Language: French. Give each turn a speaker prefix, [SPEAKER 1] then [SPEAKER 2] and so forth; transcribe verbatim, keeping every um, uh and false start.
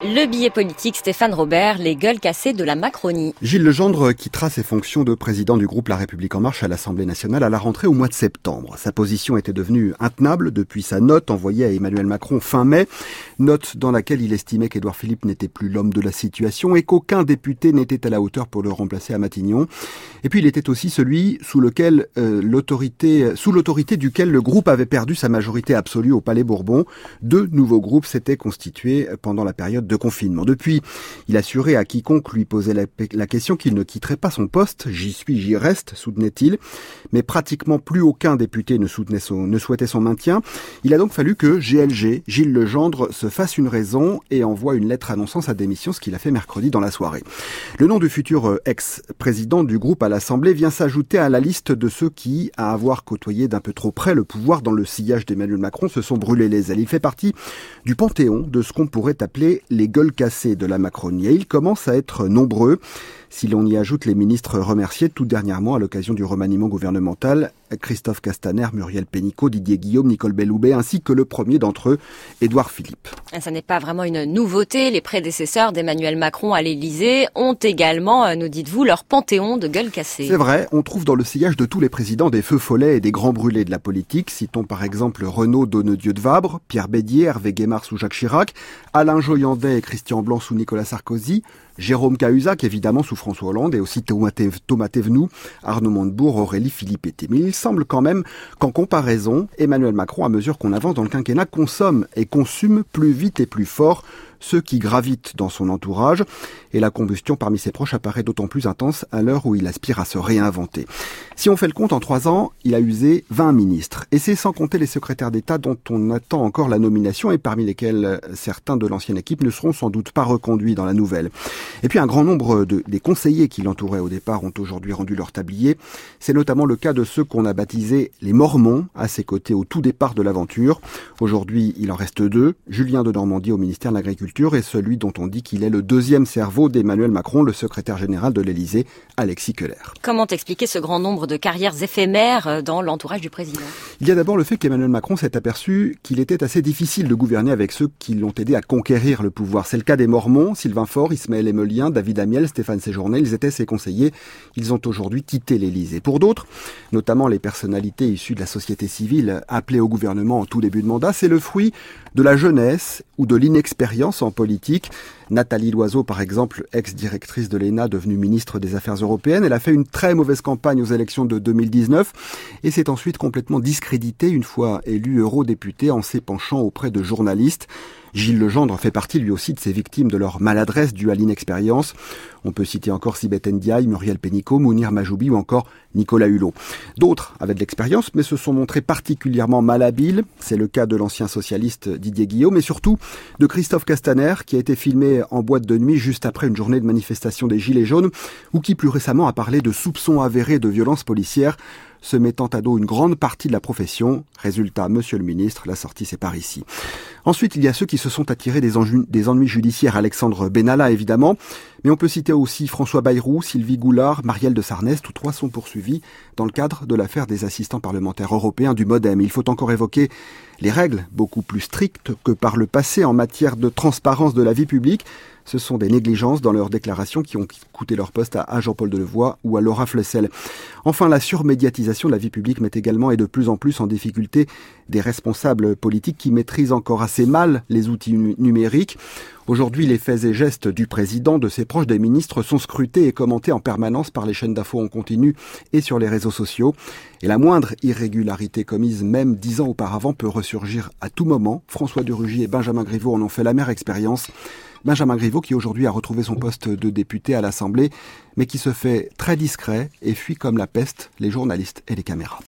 [SPEAKER 1] Le billet politique, Stéphane Robert, les gueules cassées de la Macronie.
[SPEAKER 2] Gilles Legendre quittera ses fonctions de président du groupe La République En Marche à l'Assemblée nationale à la rentrée au mois de septembre. Sa position était devenue intenable depuis sa note envoyée à Emmanuel Macron fin mai. Note dans laquelle il estimait qu'Édouard Philippe n'était plus l'homme de la situation et qu'aucun député n'était à la hauteur pour le remplacer à Matignon. Et puis il était aussi celui sous lequel euh, l'autorité, sous l'autorité duquel le groupe avait perdu sa majorité absolue au Palais Bourbon. Deux nouveaux groupes s'étaient constitués pendant la période de confinement. Depuis, il assurait à quiconque lui posait la, la question qu'il ne quitterait pas son poste. J'y suis, j'y reste, soutenait-il. Mais pratiquement plus aucun député ne, soutenait son, ne souhaitait son maintien. Il a donc fallu que G L G, Gilles Legendre, se fasse une raison et envoie une lettre annonçant sa démission, ce qu'il a fait mercredi dans la soirée. Le nom du futur ex-président du groupe à l'Assemblée vient s'ajouter à la liste de ceux qui, à avoir côtoyé d'un peu trop près le pouvoir dans le sillage d'Emmanuel Macron, se sont brûlés les ailes. Il fait partie du panthéon de ce qu'on pourrait appeler les gueules cassées de la Macronie. Et ils commencent à être nombreux, si l'on y ajoute les ministres remerciés tout dernièrement à l'occasion du remaniement gouvernemental, Christophe Castaner, Muriel Pénicaud, Didier Guillaume, Nicole Belloubet, ainsi que le premier d'entre eux, Édouard Philippe.
[SPEAKER 1] Ça n'est pas vraiment une nouveauté. Les prédécesseurs d'Emmanuel Macron à l'Élysée ont également, nous dites-vous, leur panthéon de gueules cassées.
[SPEAKER 2] C'est vrai, on trouve dans le sillage de tous les présidents des feux follets et des grands brûlés de la politique. Citons par exemple Renaud Donnedieu de Vabre, Pierre Bédier, Hervé Guémard sous Jacques Chirac, Alain Joyandet et Christian Blanc sous Nicolas Sarkozy, Jérôme Cahuzac, évidemment, sous François Hollande, et aussi Thomas Thévenoud, Arnaud Montebourg, Aurélie Filippetti. Mais il semble quand même qu'en comparaison, Emmanuel Macron, à mesure qu'on avance dans le quinquennat, consomme et consume plus vite et plus fort ceux qui gravitent dans son entourage. Et la combustion parmi ses proches apparaît d'autant plus intense à l'heure où il aspire à se réinventer. Si on fait le compte, en trois ans, il a usé vingt ministres. Et c'est sans compter les secrétaires d'État dont on attend encore la nomination et parmi lesquels certains de l'ancienne équipe ne seront sans doute pas reconduits dans la nouvelle. Et puis un grand nombre de, des conseillers qui l'entouraient au départ ont aujourd'hui rendu leur tablier. C'est notamment le cas de ceux qu'on a baptisés les Mormons à ses côtés au tout départ de l'aventure. Aujourd'hui, il en reste deux. Julien Denormandie au ministère de l'Agriculture et celui dont on dit qu'il est le deuxième cerveau d'Emmanuel Macron, le secrétaire général de l'Élysée, Alexis Keller.
[SPEAKER 1] Comment expliquer ce grand nombre de carrières éphémères dans l'entourage du président ?
[SPEAKER 2] Il y a d'abord le fait qu'Emmanuel Macron s'est aperçu qu'il était assez difficile de gouverner avec ceux qui l'ont aidé à conquérir le pouvoir. C'est le cas des Mormons, Sylvain Faure, Ismaël Emelien, David Amiel, Stéphane Séjourné. Ils étaient ses conseillers. Ils ont aujourd'hui quitté l'Élysée. Pour d'autres, notamment les personnalités issues de la société civile appelées au gouvernement en tout début de mandat, c'est le fruit de la jeunesse ou de l'inexpérience en politique. Nathalie Loiseau, par exemple, ex-directrice de l'E N A, devenue ministre des Affaires européennes, elle a fait une très mauvaise campagne aux élections de deux mille dix-neuf et s'est ensuite complètement discréditée une fois élue eurodéputée en s'épanchant auprès de journalistes. Gilles Legendre fait partie lui aussi de ces victimes de leur maladresse due à l'inexpérience. On peut citer encore Sibeth Ndiaye, Muriel Pénicaud, Mounir Majoubi ou encore Nicolas Hulot. D'autres avaient de l'expérience mais se sont montrés particulièrement malhabiles. C'est le cas de l'ancien socialiste Didier Guillaume mais surtout de Christophe Castaner qui a été filmé en boîte de nuit juste après une journée de manifestation des Gilets jaunes ou qui plus récemment a parlé de soupçons avérés de violences policières se mettant à dos une grande partie de la profession. Résultat, monsieur le ministre, la sortie c'est par ici. Ensuite, il y a ceux qui se sont attirés des, ennuis, des ennuis judiciaires. Alexandre Benalla, évidemment. Mais on peut citer aussi François Bayrou, Sylvie Goulard, Marielle de Sarnez. Tous trois sont poursuivis dans le cadre de l'affaire des assistants parlementaires européens du MoDem. Il faut encore évoquer les règles beaucoup plus strictes que par le passé en matière de transparence de la vie publique. Ce sont des négligences dans leurs déclarations qui ont coûté leur poste à Jean-Paul Delevoye ou à Laura Flessel. Enfin, la surmédiatisation de la vie publique met également et de plus en plus en difficulté des responsables politiques qui maîtrisent encore assez mal les outils numériques. Aujourd'hui, les faits et gestes du président, de ses proches, des ministres sont scrutés et commentés en permanence par les chaînes d'infos en continu et sur les réseaux sociaux. Et la moindre irrégularité commise même dix ans auparavant peut ressurgir à tout moment. François de Rugy et Benjamin Griveaux en ont fait l'amère expérience. Benjamin Griveaux qui aujourd'hui a retrouvé son poste de député à l'Assemblée, mais qui se fait très discret et fuit comme la peste les journalistes et les caméras.